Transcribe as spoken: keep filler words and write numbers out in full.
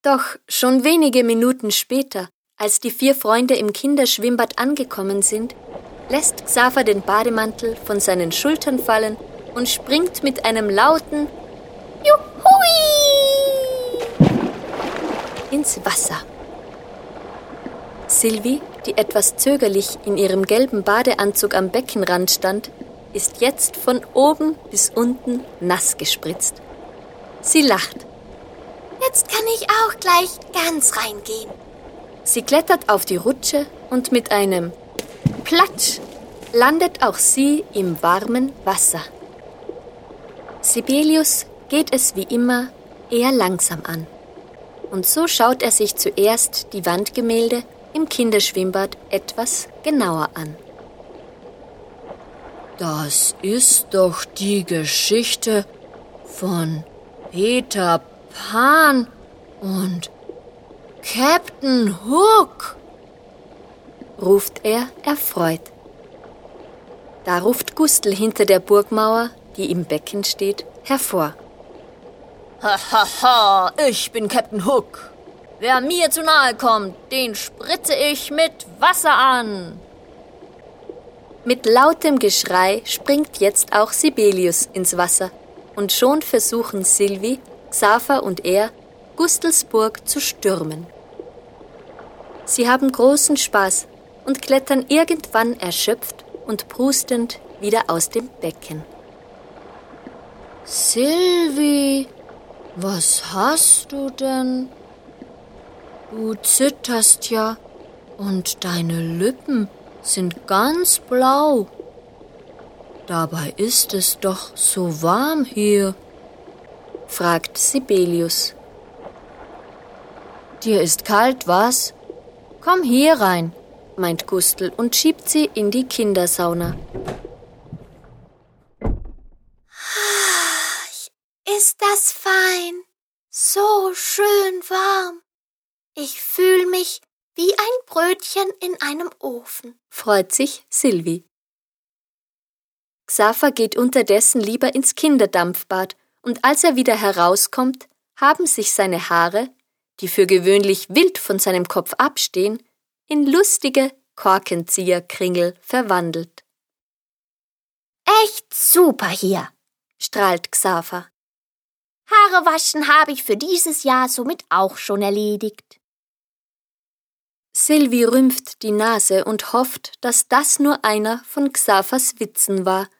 Doch schon wenige Minuten später, als die vier Freunde im Kinderschwimmbad angekommen sind, lässt Xaver den Bademantel von seinen Schultern fallen und springt mit einem lauten Juhui ins Wasser. Sylvie, die etwas zögerlich in ihrem gelben Badeanzug am Beckenrand stand, ist jetzt von oben bis unten nass gespritzt. Sie lacht. Jetzt kann ich auch gleich ganz reingehen. Sie klettert auf die Rutsche und mit einem Platsch landet auch sie im warmen Wasser. Sibelius geht es wie immer eher langsam an. Und so schaut er sich zuerst die Wandgemälde im Kinderschwimmbad etwas genauer an. Das ist doch die Geschichte von Peter Pan und Captain Hook, ruft er erfreut. Da ruft Gustl hinter der Burgmauer, die im Becken steht, hervor. Ha, ha, ha, ich bin Captain Hook. Wer mir zu nahe kommt, den spritze ich mit Wasser an. Mit lautem Geschrei springt jetzt auch Sibelius ins Wasser und schon versuchen Sylvie, Xaver und er, Gustls Burg zu stürmen. Sie haben großen Spaß und klettern irgendwann erschöpft und prustend wieder aus dem Becken. Sylvie, was hast du denn? Du zitterst ja und deine Lippen sind ganz blau. Dabei ist es doch so warm hier, fragt Sibelius. Dir ist kalt, was? Komm hier rein, meint Gustl und schiebt sie in die Kindersauna. Ist das fein, so schön warm. Ich fühle mich wie ein Brötchen in einem Ofen, freut sich Sylvie. Xaver geht unterdessen lieber ins Kinderdampfbad und als er wieder herauskommt, haben sich seine Haare, die für gewöhnlich wild von seinem Kopf abstehen, in lustige Korkenzieherkringel verwandelt. Echt super hier, strahlt Xaver. Haare waschen habe ich für dieses Jahr somit auch schon erledigt. Sylvie rümpft die Nase und hofft, dass das nur einer von Xavers Witzen war